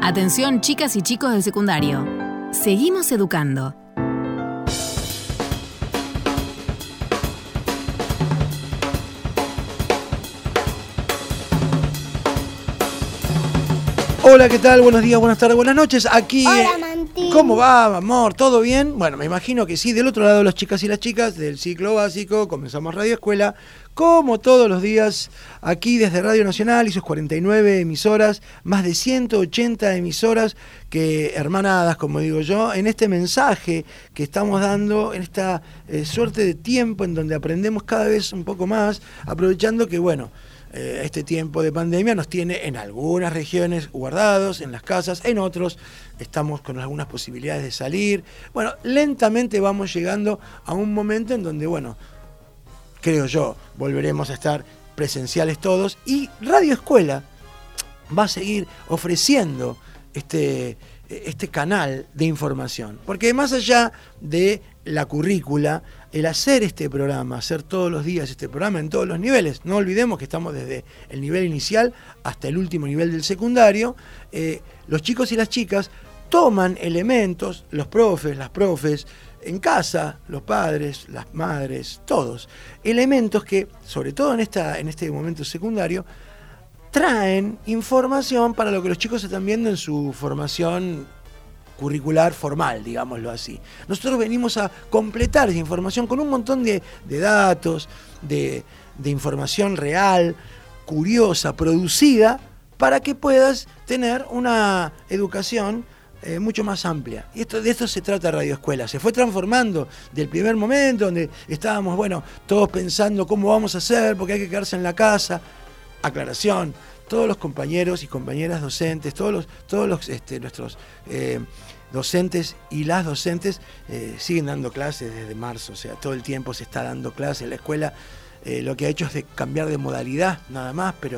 Atención, chicas y chicos del secundario. Seguimos educando. Hola, ¿qué tal? Buenos días, buenas tardes, buenas noches. Aquí. Hola, Manti. ¿Cómo va, amor? ¿Todo bien? Bueno, me imagino que sí. Del otro lado, las chicas y las chicas del ciclo básico, comenzamos Radio Escuela, como todos los días, aquí desde Radio Nacional y sus 49 emisoras, más de 180 emisoras que hermanadas, como digo yo, en este mensaje que estamos dando, en esta suerte de tiempo en donde aprendemos cada vez un poco más, aprovechando que, bueno, este tiempo de pandemia nos tiene en algunas regiones guardados, en las casas, en otros estamos con algunas posibilidades de salir. Bueno, lentamente vamos llegando a un momento en donde, bueno, creo yo, volveremos a estar presenciales todos y Radio Escuela va a seguir ofreciendo este canal de información. Porque más allá de la currícula, el hacer este programa, hacer todos los días este programa en todos los niveles, no olvidemos que estamos desde el nivel inicial hasta el último nivel del secundario, los chicos y las chicas toman elementos, los profes, las profes, en casa, los padres, las madres, todos, elementos que, sobre todo en este momento secundario, traen información para lo que los chicos están viendo en su formación curricular formal, digámoslo así. Nosotros venimos a completar esa información con un montón de datos, de información real, curiosa, producida, para que puedas tener una educación mucho más amplia. Y de esto se trata Radio Escuela. Se fue transformando del primer momento donde estábamos, bueno, todos pensando cómo vamos a hacer, porque hay que quedarse en la casa. Aclaración, todos los compañeros y compañeras docentes, todos nuestros docentes y las docentes siguen dando clases desde marzo, o sea, todo el tiempo se está dando clases. La escuela lo que ha hecho es cambiar de modalidad, nada más, pero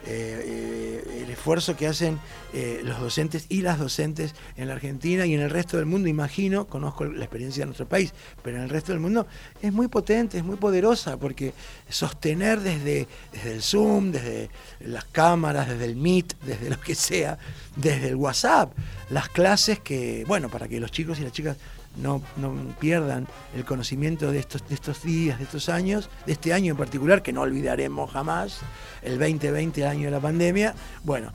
el esfuerzo que hacen los docentes y las docentes en la Argentina y en el resto del mundo, imagino, conozco la experiencia de nuestro país, pero en el resto del mundo es muy potente, es muy poderosa, porque sostener desde el Zoom, desde las cámaras, desde el Meet, desde lo que sea, desde el WhatsApp, las clases que, bueno, para que los chicos y las chicas no pierdan el conocimiento de estos días, de estos años, de este año en particular, que no olvidaremos jamás, el 2020, el año de la pandemia. Bueno,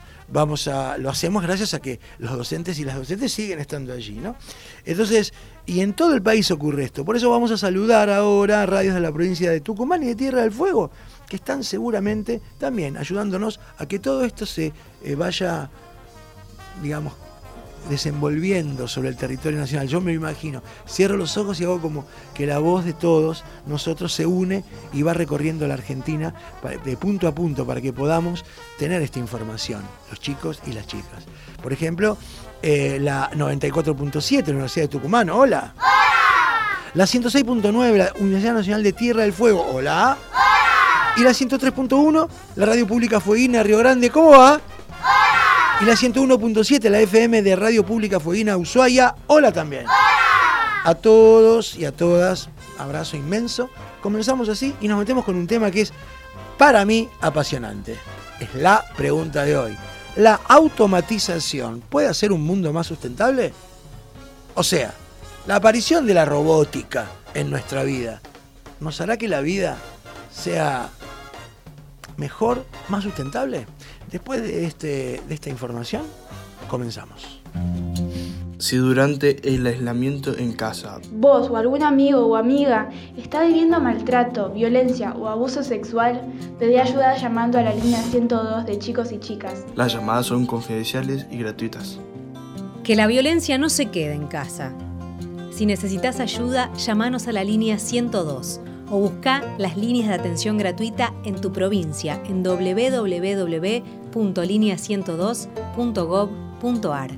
lo hacemos gracias a que los docentes y las docentes siguen estando allí, ¿no? Entonces, y en todo el país ocurre esto. Por eso vamos a saludar ahora a radios de la provincia de Tucumán y de Tierra del Fuego, que están seguramente también ayudándonos a que todo esto se vaya, digamos, desenvolviendo sobre el territorio nacional. Yo me imagino, cierro los ojos y hago como que la voz de todos nosotros se une y va recorriendo la Argentina de punto a punto para que podamos tener esta información, los chicos y las chicas. Por ejemplo, la 94.7, la Universidad de Tucumán, hola. ¡Hola! La 106.9, la Universidad Nacional de Tierra del Fuego, hola. ¡Hola! Y la 103.1, la Radio Pública Fueguina, Río Grande, ¿cómo va? Y la 101.7, la FM de Radio Pública Fueguina, Ushuaia, hola también. ¡Hola! A todos y a todas, abrazo inmenso. Comenzamos así y nos metemos con un tema que es, para mí, apasionante. Es la pregunta de hoy. ¿La automatización puede hacer un mundo más sustentable? O sea, la aparición de la robótica en nuestra vida, ¿nos hará que la vida sea mejor, más sustentable? Después de esta información, comenzamos. Si durante el aislamiento en casa vos o algún amigo o amiga está viviendo maltrato, violencia o abuso sexual, pedí ayuda llamando a la línea 102 de chicos y chicas. las llamadas son confidenciales y gratuitas. Que la violencia no se quede en casa. Si necesitas ayuda, llamanos a la línea 102 o busca las líneas de atención gratuita en tu provincia en www.linea102.gov.ar.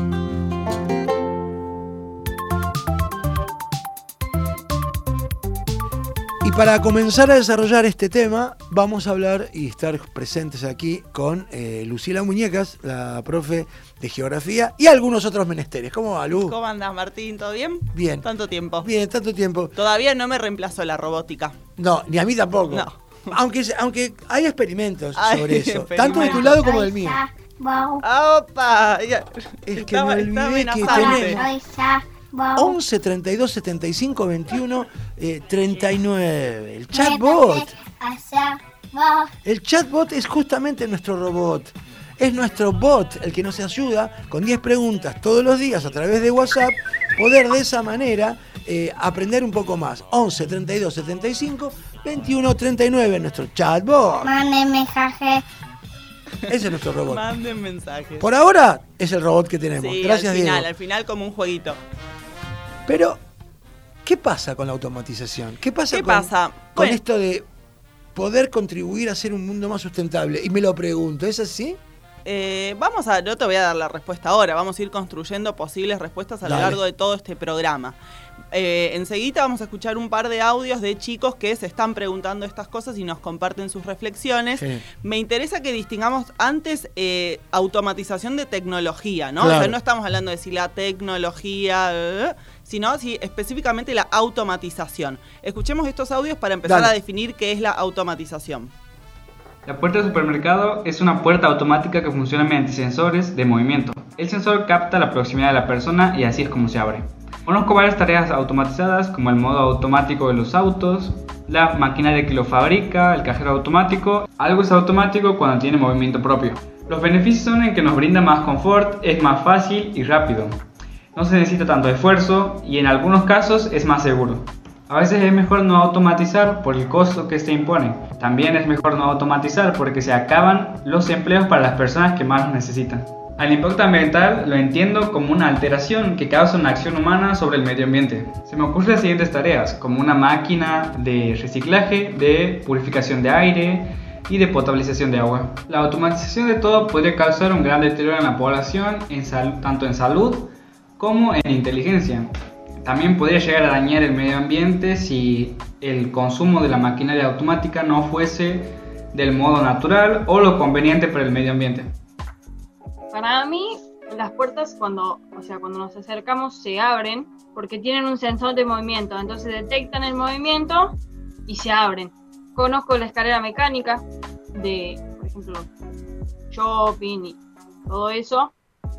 Y para comenzar a desarrollar este tema, vamos a hablar y estar presentes aquí con Lucila Muñecas, la profe de Geografía, y algunos otros menesteres. ¿Cómo va, Lu? ¿Cómo andás, Martín? ¿Todo bien? Bien. ¿Tanto tiempo? Bien, tanto tiempo. Todavía no me reemplazó la robótica. No, ni a mí tampoco. No. Aunque hay experimentos Hay sobre eso, experimentos. tanto de tu lado como del mío. ¡Opa! Es que me olvidé que tenemos 11 32 75 21 39. El chatbot. El chatbot es justamente nuestro robot. Es nuestro bot el que nos ayuda con 10 preguntas todos los días a través de WhatsApp, poder de esa manera aprender un poco más. 11 32 75 21 39, nuestro chatbot. Manden mensajes. Ese es nuestro robot. Manden mensajes. Por ahora es el robot que tenemos. Sí, Gracias, Diego. Al final como un jueguito. Pero, ¿qué pasa con la automatización? ¿Qué pasa con Bueno, esto de poder contribuir a hacer un mundo más sustentable? Y me lo pregunto, ¿es así? no te voy a dar la respuesta ahora, vamos a ir construyendo posibles respuestas a lo largo de todo este programa. Enseguida vamos a escuchar un par de audios de chicos que se están preguntando estas cosas y nos comparten sus reflexiones. Sí. Me interesa que distingamos antes automatización de tecnología, ¿no? Claro. O sea, no estamos hablando de si la tecnología, sino si específicamente la automatización. Escuchemos estos audios para empezar a definir qué es la automatización. La puerta del supermercado es una puerta automática que funciona mediante sensores de movimiento. El sensor capta la proximidad de la persona y así es como se abre. Conozco varias tareas automatizadas como el modo automático de los autos, la maquinaria que lo fabrica, el cajero automático. Algo es automático cuando tiene movimiento propio. Los beneficios son en que nos brinda más confort, es más fácil y rápido. No se necesita tanto esfuerzo y en algunos casos es más seguro. A veces es mejor no automatizar por el costo que se impone. También es mejor no automatizar porque se acaban los empleos para las personas que más los necesitan. Al impacto ambiental lo entiendo como una alteración que causa una acción humana sobre el medio ambiente. Se me ocurren las siguientes tareas, como una máquina de reciclaje, de purificación de aire y de potabilización de agua. La automatización de todo podría causar un gran deterioro en la población, tanto en salud como en inteligencia. También podría llegar a dañar el medio ambiente si el consumo de la maquinaria automática no fuese del modo natural o lo conveniente para el medio ambiente. Para mí, las puertas cuando nos acercamos se abren porque tienen un sensor de movimiento, entonces detectan el movimiento y se abren. Conozco la escalera mecánica de, por ejemplo, shopping y todo eso,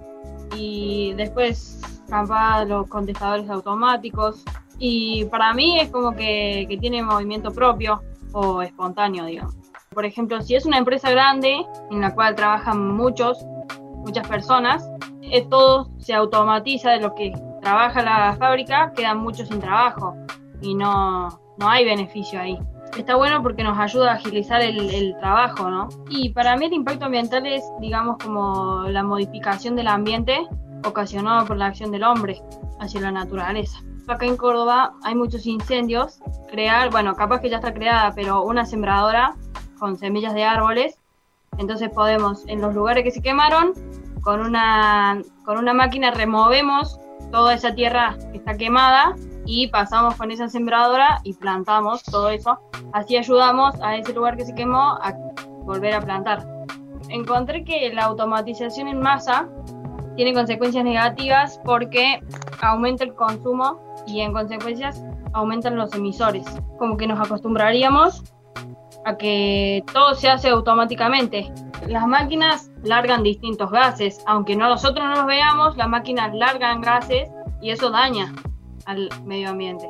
y después capaz los contestadores automáticos, y para mí es como que tiene movimiento propio o espontáneo, digamos. Por ejemplo, si es una empresa grande en la cual trabajan muchas personas, todo se automatiza, de lo que trabaja la fábrica quedan muchos sin trabajo y no hay beneficio ahí. Está bueno porque nos ayuda a agilizar el trabajo, ¿no? Y para mí el impacto ambiental es, digamos, como la modificación del ambiente ocasionado por la acción del hombre hacia la naturaleza. Acá en Córdoba hay muchos incendios. Capaz que ya está creada, pero una sembradora con semillas de árboles. Entonces podemos, en los lugares que se quemaron, con una máquina removemos toda esa tierra que está quemada y pasamos con esa sembradora y plantamos todo eso. Así ayudamos a ese lugar que se quemó a volver a plantar. Encontré que la automatización en masa tiene consecuencias negativas porque aumenta el consumo y en consecuencias aumentan los emisores. Como que nos acostumbraríamos a que todo se hace automáticamente. Las máquinas largan distintos gases, aunque nosotros no los veamos, las máquinas largan gases y eso daña al medio ambiente.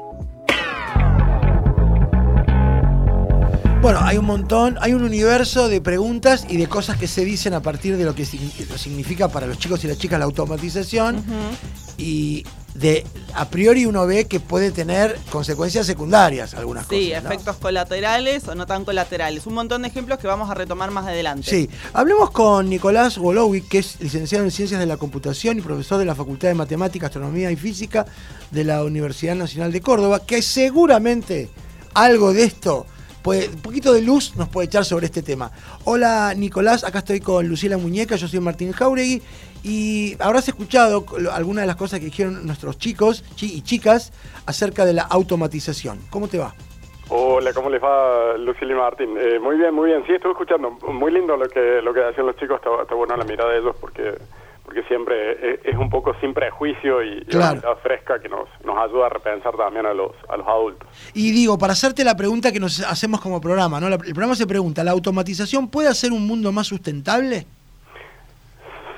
Bueno, hay un universo de preguntas y de cosas que se dicen a partir de lo que significa para los chicos y las chicas la automatización. Uh-huh. Y a priori uno ve que puede tener consecuencias secundarias algunas cosas. Sí, efectos colaterales o no tan colaterales. Un montón de ejemplos que vamos a retomar más adelante. Sí, hablemos con Nicolás Wolowic, que es licenciado en Ciencias de la Computación y profesor de la Facultad de Matemática, Astronomía y Física de la Universidad Nacional de Córdoba, que seguramente algo de esto, un poquito de luz nos puede echar sobre este tema. Hola Nicolás, acá estoy con Luciela Muñeca, yo soy Martín Jauregui y habrás escuchado algunas de las cosas que dijeron nuestros chicos y chicas acerca de la automatización. ¿Cómo te va? Hola, ¿cómo les va Luciela y Martín? Muy bien, sí, estuve escuchando. Muy lindo lo que hacen los chicos, está bueno la mirada de ellos porque siempre es un poco sin prejuicio y claro, una mirada fresca que nos ayuda a repensar también a los adultos. Y digo, para hacerte la pregunta que nos hacemos como programa, ¿no? El programa se pregunta, ¿la automatización puede hacer un mundo más sustentable?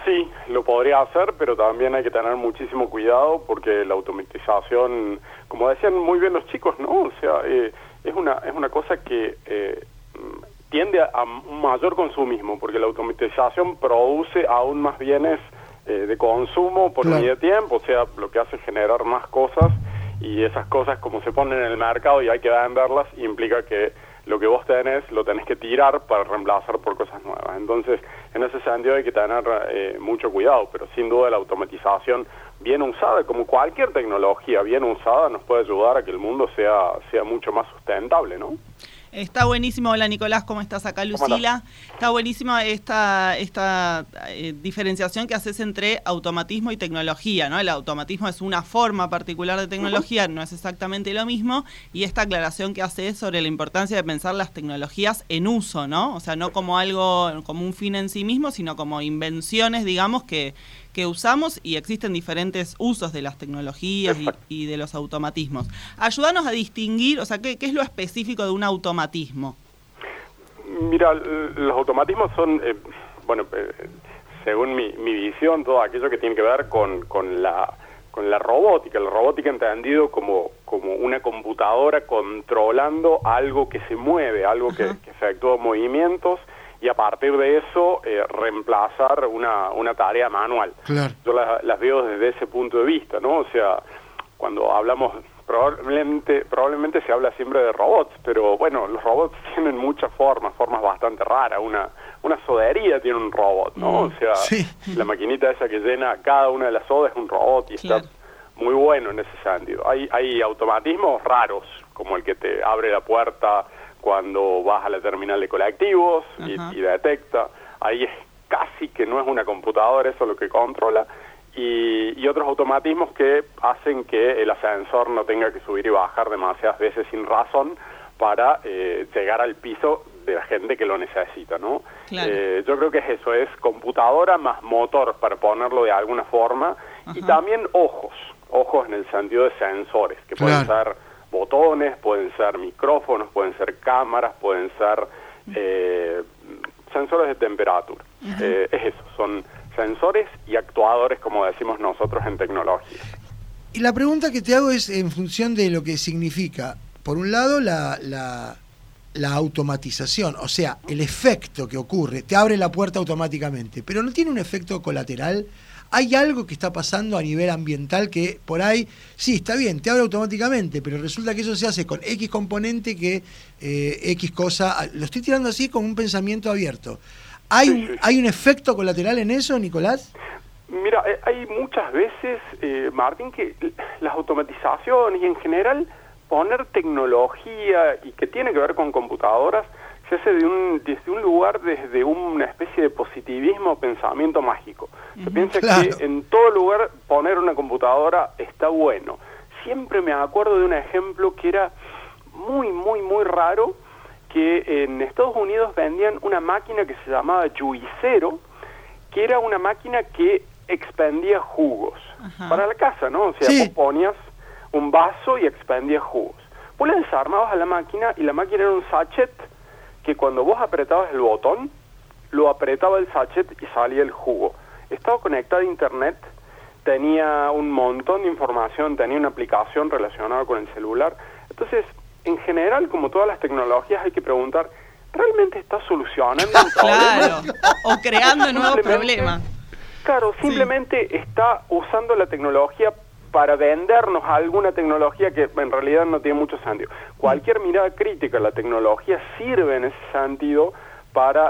Sí, lo podría hacer, pero también hay que tener muchísimo cuidado porque la automatización, como decían muy bien los chicos, ¿no? O sea, es una cosa que tiende a un mayor consumismo, porque la automatización produce aún más bienes de consumo por unidad de tiempo, o sea, lo que hace es generar más cosas, y esas cosas, como se ponen en el mercado y hay que venderlas, implica que lo que vos tenés lo tenés que tirar para reemplazar por cosas nuevas. Entonces, en ese sentido hay que tener mucho cuidado, pero sin duda la automatización bien usada, como cualquier tecnología bien usada, nos puede ayudar a que el mundo sea mucho más sustentable, ¿no? Está buenísimo. Hola Nicolás, ¿cómo estás? Acá Lucila. Está buenísima esta diferenciación que haces entre automatismo y tecnología, ¿no? El automatismo es una forma particular de tecnología, no es exactamente lo mismo, y esta aclaración que haces sobre la importancia de pensar las tecnologías en uso, ¿no? O sea, no como algo, como un fin en sí mismo, sino como invenciones, digamos, que usamos, y existen diferentes usos de las tecnologías y de los automatismos. Ayúdanos a distinguir, o sea, ¿qué es lo específico de un automatismo? Mira, los automatismos son, según mi visión, todo aquello que tiene que ver con la robótica. La robótica entendido como una computadora controlando algo que se mueve, algo que efectúa movimientos, y a partir de eso reemplazar una tarea manual. Claro. Yo las veo desde ese punto de vista, ¿no? O sea, cuando hablamos, probablemente se habla siempre de robots, pero bueno, los robots tienen muchas formas bastante raras. Una sodería tiene un robot, ¿no? O sea, la maquinita esa que llena cada una de las sodas es un robot, y está muy bueno en ese sentido. Hay automatismos raros, como el que te abre la puerta cuando vas a la terminal de colectivos y detecta. Ahí es casi que no es una computadora, eso es lo que controla. Y otros automatismos que hacen que el ascensor no tenga que subir y bajar demasiadas veces sin razón para llegar al piso de la gente que lo necesita, ¿no? Claro. Yo creo que es eso, es computadora más motor, para ponerlo de alguna forma, y también ojos en el sentido de sensores, que pueden ser botones, pueden ser micrófonos, pueden ser cámaras, pueden ser sensores de temperatura. Es eso, son sensores y actuadores, como decimos nosotros en tecnología. Y la pregunta que te hago es en función de lo que significa, por un lado, la automatización, o sea, el efecto que ocurre, te abre la puerta automáticamente, pero no tiene un efecto colateral. ¿Hay algo que está pasando a nivel ambiental que por ahí, sí, está bien, te abre automáticamente, pero resulta que eso se hace con X componente que X cosa? Lo estoy tirando así con un pensamiento abierto. ¿Hay un efecto colateral en eso, Nicolás? Mira, hay muchas veces, Martín, que las automatizaciones y en general poner tecnología y que tiene que ver con computadoras se hace desde un lugar, desde una especie de positivismo, pensamiento mágico. Se piensa que en todo lugar poner una computadora está bueno. Siempre me acuerdo de un ejemplo que era muy, muy, muy raro, que en Estados Unidos vendían una máquina que se llamaba Juicero, que era una máquina que expendía jugos para la casa, ¿no? O sea, vos ponías un vaso y expendía jugos. Vos le desarmabas a la máquina y la máquina era un sachet que cuando vos apretabas el botón, lo apretaba el sachet y salía el jugo. Estaba conectada a internet, tenía un montón de información, tenía una aplicación relacionada con el celular. Entonces, en general, como todas las tecnologías, hay que preguntar, ¿realmente está solucionando un problema? Claro, o creando nuevos problemas. Claro, simplemente está usando la tecnología para vendernos alguna tecnología que en realidad no tiene mucho sentido. Cualquier mirada crítica a la tecnología sirve en ese sentido para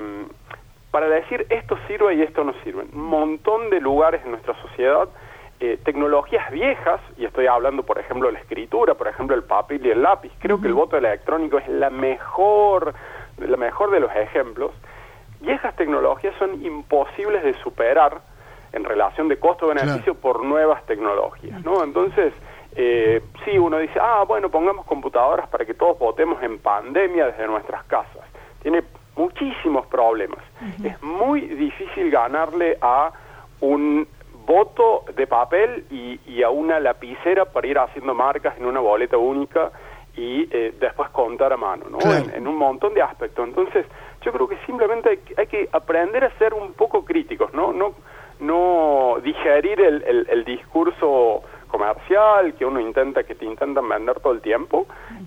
decir esto sirve y esto no sirve. Un montón de lugares en nuestra sociedad, tecnologías viejas, y estoy hablando por ejemplo de la escritura, por ejemplo el papel y el lápiz. Creo que el voto electrónico es la mejor de los ejemplos. Viejas tecnologías son imposibles de superar en relación de costo-beneficio por nuevas tecnologías, ¿no? Entonces, sí, uno dice, bueno, pongamos computadoras para que todos votemos en pandemia desde nuestras casas. Tiene muchísimos problemas. Es muy difícil ganarle a un voto de papel y a una lapicera para ir haciendo marcas en una boleta única y después contar a mano, ¿no? En un montón de aspectos. Entonces, yo creo que simplemente hay que aprender a ser un poco críticos, no digerir el discurso comercial que te intentan vender todo el tiempo,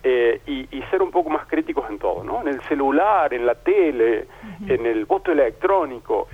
y ser un poco más críticos en todo, ¿no? En el celular, en la tele, en el voto electrónico,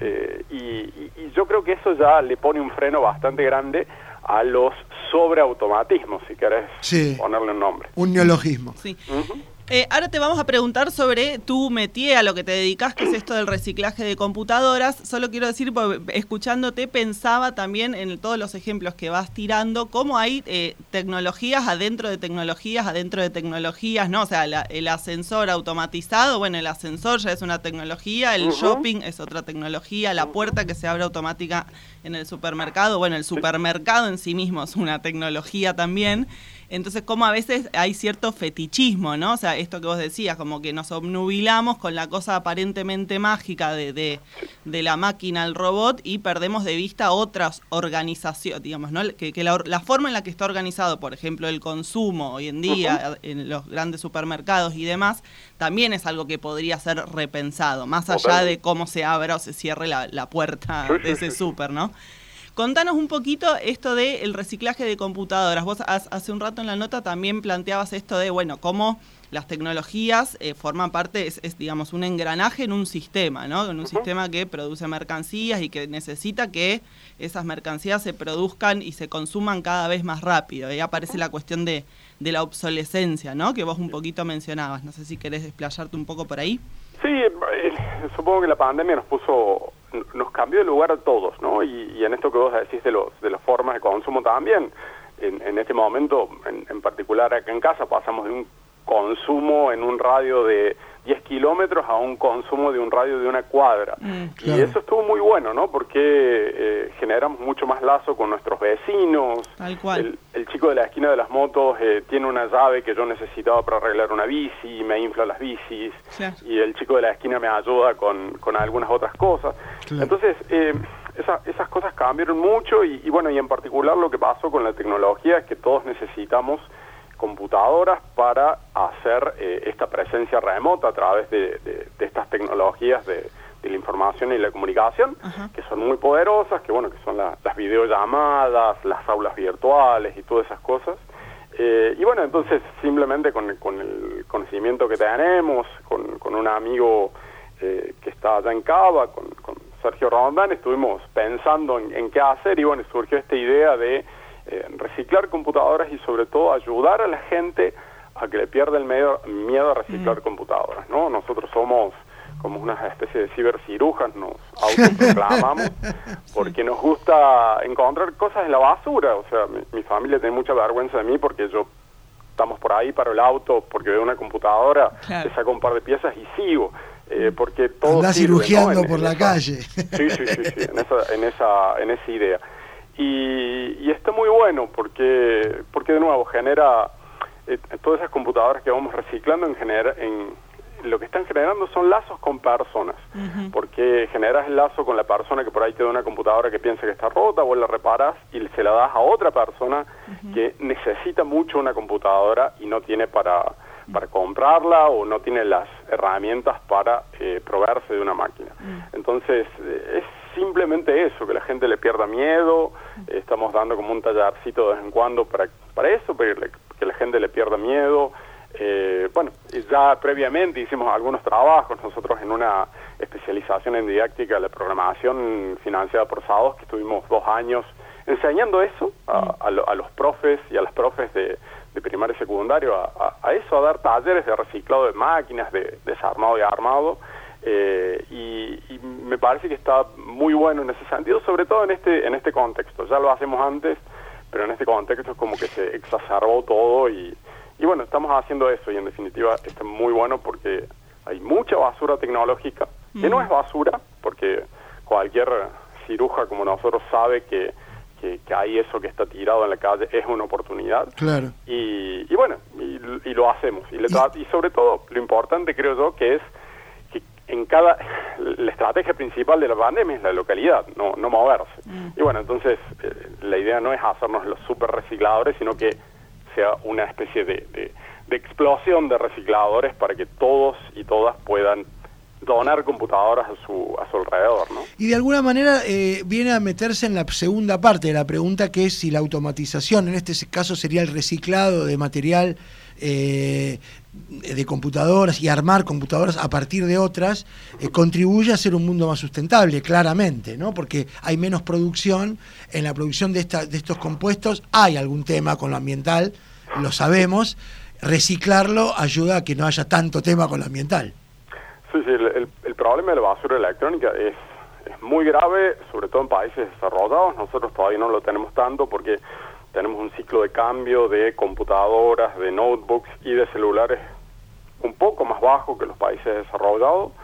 y yo creo que eso ya le pone un freno bastante grande a los sobreautomatismos, si querés ponerle un nombre. Un neologismo. Sí. Ahora te vamos a preguntar sobre tu métier, a lo que te dedicas, que es esto del reciclaje de computadoras. Solo quiero decir, escuchándote, pensaba también en todos los ejemplos que vas tirando, cómo hay tecnologías adentro de tecnologías, ¿no? O sea, el ascensor automatizado, bueno, el ascensor ya es una tecnología, el shopping es otra tecnología, la puerta que se abre automática en el supermercado, bueno, el supermercado en sí mismo es una tecnología también. Entonces, como a veces hay cierto fetichismo, ¿no? O sea, esto que vos decías, como que nos obnubilamos con la cosa aparentemente mágica de la máquina, el robot, y perdemos de vista otras organizaciones, digamos, ¿no? Que la forma en la que está organizado, por ejemplo, el consumo hoy en día en los grandes supermercados y demás, también es algo que podría ser repensado, más allá de cómo se abra o se cierre la puerta de ese súper, ¿no? Contanos un poquito esto del reciclaje de computadoras. Vos hace un rato en la nota también planteabas esto de, bueno, cómo las tecnologías forman parte, es digamos, un engranaje en un sistema, ¿no? En un sistema que produce mercancías y que necesita que esas mercancías se produzcan y se consuman cada vez más rápido. Ahí aparece la cuestión de la obsolescencia, ¿no? Que vos un poquito mencionabas. No sé si querés desplayarte un poco por ahí. Sí, supongo que la pandemia nos cambió de lugar a todos, ¿no? Y en esto que vos decís de las formas de consumo también, en este momento, en particular acá en casa, pasamos de un consumo en un radio de 10 kilómetros a un consumo de un radio de una cuadra. Claro. Y eso estuvo muy bueno, ¿no? Porque generamos mucho más lazo con nuestros vecinos. Tal cual. El chico de la esquina de las motos tiene una llave que yo necesitaba para arreglar una bici y me infla las bicis. Claro. Y el chico de la esquina me ayuda con algunas otras cosas. Claro. Entonces, esas cosas cambiaron mucho y bueno, y en particular lo que pasó con la tecnología es que todos necesitamos computadoras para hacer esta presencia remota a través de estas tecnologías de la información y la comunicación, que son muy poderosas, que bueno, que son las videollamadas, las aulas virtuales y todas esas cosas. Y bueno, entonces simplemente con el conocimiento que tenemos, con un amigo que está allá en Cava, con Sergio Rondán, estuvimos pensando en qué hacer y bueno, surgió esta idea de reciclar computadoras y sobre todo ayudar a la gente a que le pierda el miedo a reciclar computadoras, ¿no? Nosotros somos como una especie de cibercirujas, nos autoproclamamos porque nos gusta encontrar cosas en la basura. O sea, mi familia tiene mucha vergüenza de mí porque estamos por ahí, paro el auto porque veo una computadora, le saco un par de piezas y sigo. Porque todo andás sirve, cirugiando, ¿no? por la calle. Sí, en esa idea. Y está muy bueno porque de nuevo genera todas esas computadoras que vamos reciclando en lo que están generando son lazos con personas, porque generas el lazo con la persona que por ahí te da una computadora que piensa que está rota, vos la reparas y se la das a otra persona que necesita mucho una computadora y no tiene para comprarla o no tiene las herramientas para proveerse de una máquina. Entonces, es simplemente eso, que la gente le pierda miedo. Estamos dando como un tallercito de vez en cuando para eso, para que la gente le pierda miedo. Bueno, ya previamente hicimos algunos trabajos, nosotros en una especialización en didáctica de la programación financiada por SADOS, que estuvimos 2 años enseñando eso a los profes y a las profes de primario y secundario, a eso, a dar talleres de reciclado de máquinas, de desarmado y armado, y me parece que está muy bueno en ese sentido, sobre todo en este contexto. Ya lo hacemos antes, pero en este contexto es como que se exacerbó todo y bueno, estamos haciendo eso y en definitiva está muy bueno porque hay mucha basura tecnológica, que no es basura, porque cualquier ciruja como nosotros sabe que hay eso que está tirado en la calle, es una oportunidad. Claro. Y bueno, y lo hacemos. Y sobre todo, lo importante creo yo que es que la estrategia principal de la pandemia es la localidad, no moverse. Y bueno, entonces la idea no es hacernos los super recicladores, sino que sea una especie de explosión de recicladores para que todos y todas puedan donar computadoras a su alrededor, ¿no? Y de alguna manera viene a meterse en la segunda parte de la pregunta, que es si la automatización, en este caso sería el reciclado de material de computadoras y armar computadoras a partir de otras, contribuye a hacer un mundo más sustentable, claramente, ¿no? Porque hay menos producción, en la producción de estos compuestos hay algún tema con lo ambiental, lo sabemos, reciclarlo ayuda a que no haya tanto tema con lo ambiental. Sí, el problema de la basura electrónica es muy grave, sobre todo en países desarrollados. Nosotros todavía no lo tenemos tanto porque tenemos un ciclo de cambio de computadoras, de notebooks y de celulares un poco más bajo que los países desarrollados,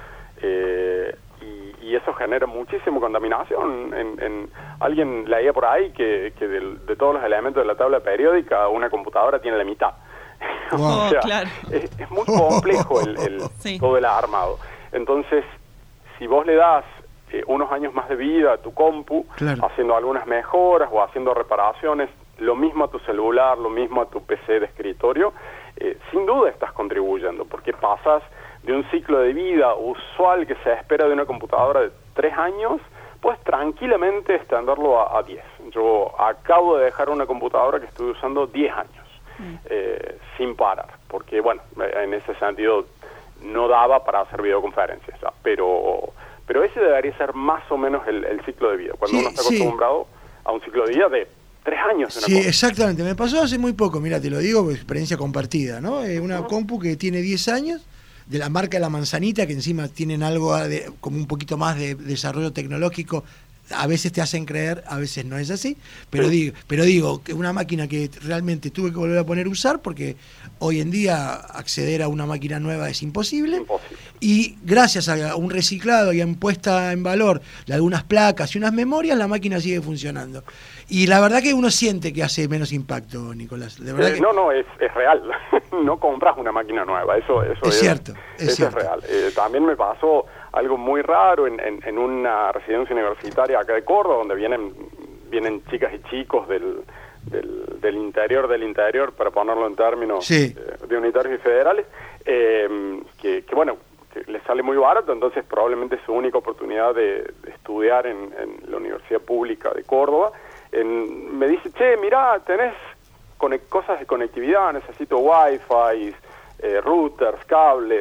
y eso genera muchísima contaminación. Alguien leía por ahí que de todos los elementos de la tabla periódica, una computadora tiene la mitad. Wow. O sea, claro. es muy complejo sí. todo el armado. Entonces, si vos le das unos años más de vida a tu compu, claro, haciendo algunas mejoras o haciendo reparaciones, lo mismo a tu celular, lo mismo a tu PC de escritorio, sin duda estás contribuyendo, porque pasas de un ciclo de vida usual que se espera de una computadora de 3 años, puedes tranquilamente extenderlo a 10. Yo acabo de dejar una computadora que estuve usando 10 años, sin parar, porque bueno, en ese sentido no daba para hacer videoconferencias, ¿sabes? Pero ese debería ser más o menos el ciclo de vida, cuando uno está acostumbrado a un ciclo de vida de 3 años. Sí, exactamente. Me pasó hace muy poco, mira, te lo digo, experiencia compartida, ¿no? Una compu que tiene 10 años, de la marca La Manzanita, que encima tienen algo como un poquito más de desarrollo tecnológico. A veces te hacen creer, a veces no es así, pero digo que una máquina que realmente tuve que volver a poner a usar, porque hoy en día acceder a una máquina nueva es imposible. Y gracias a un reciclado y a puesta en valor de algunas placas y unas memorias, la máquina sigue funcionando. Y la verdad que uno siente que hace menos impacto, Nicolás. De verdad que... No, es real. No compras una máquina nueva, eso es cierto. Eso es real. También me pasó algo muy raro en una residencia universitaria acá de Córdoba, donde vienen chicas y chicos del interior, para ponerlo en términos de unitarios y federales, que bueno, que les sale muy barato, entonces probablemente es su única oportunidad de estudiar en la Universidad Pública de Córdoba. Me dice, che, mirá, tenés cosas de conectividad, necesito wifi, routers, cables,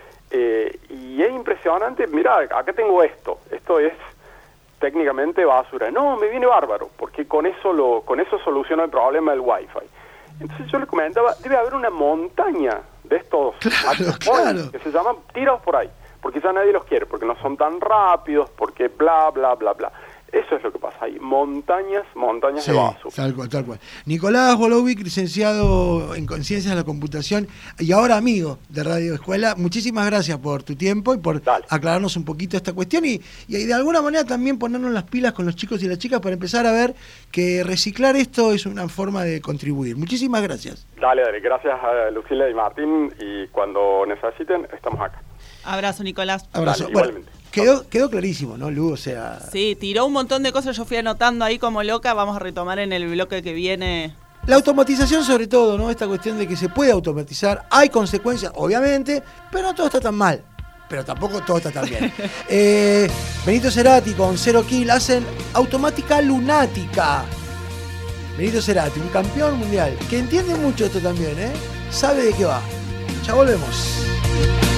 y es impresionante. Mirá, acá tengo esto es técnicamente basura. No, me viene bárbaro, porque con eso soluciona el problema del wifi. Entonces yo le comentaba, debe haber una montaña de estos claro, que se llaman tirados por ahí, porque ya nadie los quiere, porque no son tan rápidos, porque bla, bla, bla, bla. Eso es lo que pasa, hay montañas de basura. Tal cual. Nicolás Wolowic, licenciado en Ciencias de la Computación y ahora amigo de Radio Escuela, muchísimas gracias por tu tiempo y por aclararnos un poquito esta cuestión y de alguna manera también ponernos las pilas con los chicos y las chicas para empezar a ver que reciclar esto es una forma de contribuir. Muchísimas gracias. Dale, gracias a Lucila y Martín, y cuando necesiten estamos acá. Abrazo, Nicolás. Abrazo. Dale, bueno, igualmente. Quedó clarísimo, ¿no, Lu? O sea... Sí, tiró un montón de cosas, yo fui anotando ahí como loca, vamos a retomar en el bloque que viene. La automatización sobre todo, ¿no? Esta cuestión de que se puede automatizar, hay consecuencias, obviamente, pero no todo está tan mal, pero tampoco todo está tan bien. Benito Cerati con 0 Kill hacen Automática Lunática. Benito Cerati, un campeón mundial, que entiende mucho esto también, sabe de qué va. Ya volvemos.